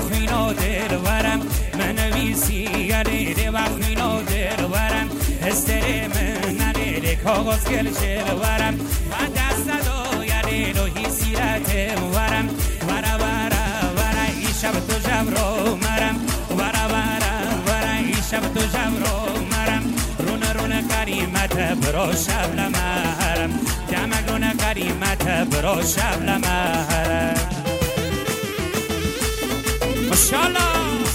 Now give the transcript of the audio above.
وخینو دل ورم منویسی یاری دی وخینو دل ورم استری من نری کاغذ گل چل ورم و دست دو یاری رو هی سیرت ورم ورا ورا ورا ای شب تو جب رو مرم ورا ورا ورا ای شب تو جب رو مرم رونه قریمت برو شب لمهرم دمک رونه قریمت برو شب لمهرم ماشاءالله